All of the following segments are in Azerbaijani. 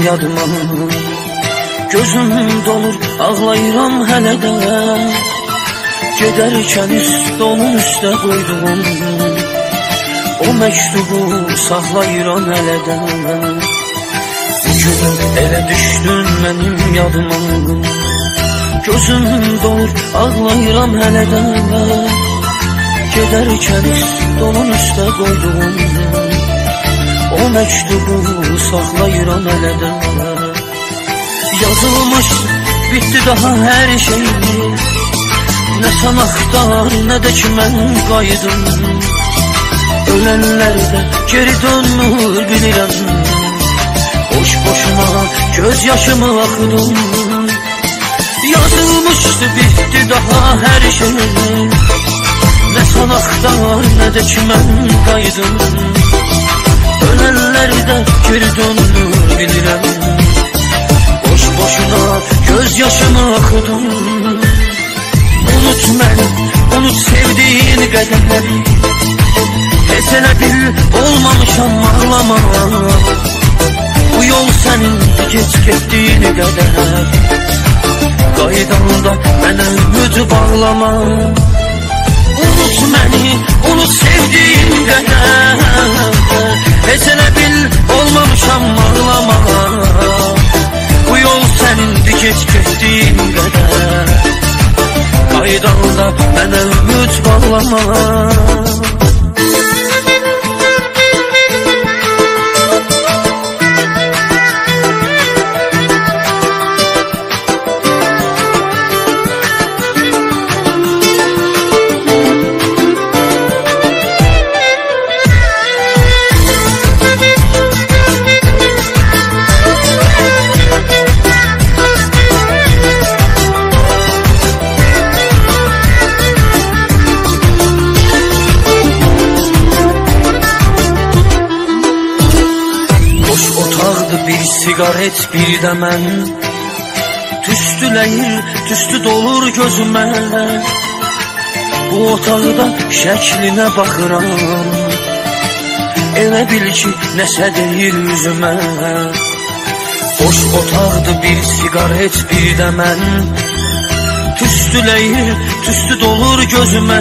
yadıma. Gözüm dolur, ağlayıram hələ də. Gedərkən üst onun üstə qoyduğum o məktubu saxlayıram hələ də. Bugün elə düşdün mənim yadıma. Gözüm dolur, ağlayıram hələ də. Gedərkən üst onun üstə qoyduğum o məktubu saxlayıram hələ də. Yazılmış, bitti daha hər şey. Nə sən axtar, nə də ki mən qayıdım. Ölənlərdə geri dönmür bilirəm. Boş boşuna göz yaşımı axıdım. Yazılmışdı, bitti daha hər şey. Nə sən axtar, nə də ki mən qayıdım. Ölənlərdə geri dönmür bilirəm. Boş boşuna göz yaşımı axıdım. Unut məni, unut sevdiğin qədərləri. Heç elə bil olmamışam ağlama. Bu yol sənin geç getdiğin qədər. Qaydanda mənə ümid bağlama. Unut məni, unut sevdiğin qədər. Heç elə bil olmamışam ağlama. Bu yol sənin geç getdiğin qədər. Qaydanda mənə ümid bağlama. Bir sigaret bir də mən. Tüstüləyir, tüstü dolur gözümə. Bu otaqda şəklinə baxıram. Elə bil ki nəsə deyir üzümə. Boş otaqdır bir sigaret bir də mən. Tüstüləyir, tüstü dolur gözümə.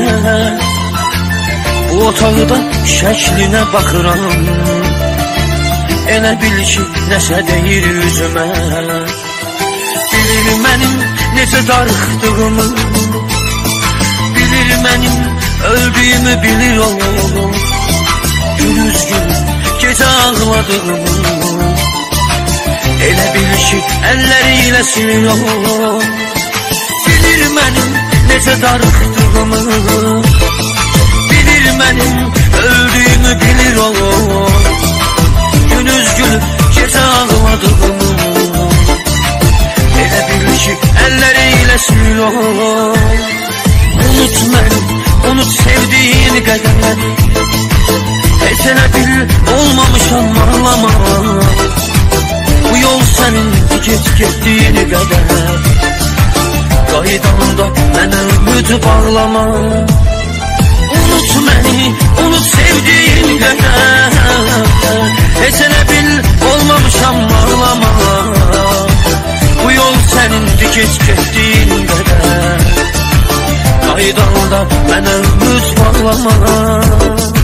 Bu otaqda şəklinə baxıram. Elə bil ki nəsə deyir üzümə. Bilir mənim necə darıxdığımı. Bilir mənim öldüyümü bilir o. Gündüz gün gecə ağladığımı. Elə bil ki əlləriyle silir o. Bilir mənim necə darıxdığımı. Bilir mənim öldüyümü bilir o. Gündüz gülüp gece ağladığımı. Elə bil ki əlləriyle siliyor. Unut məni, unut sevdiğin qədərləri. Heç elə bil olmamışam ağlama. Bu yol sənin geç getdiğin qədər. Qaydanda mənə ümid bağlama. Unut məni, unut sevdiğin qədər. Heç elə bil olmamışam ağlama. Bu yol sənin geç getdiğin qədər. Qaydanda mənə ümid bağlama.